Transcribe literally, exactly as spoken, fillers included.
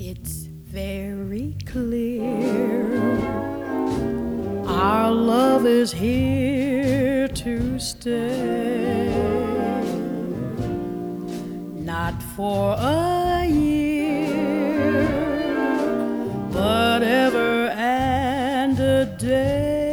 It's very clear our love is here to stay, not for a year, but ever and a day.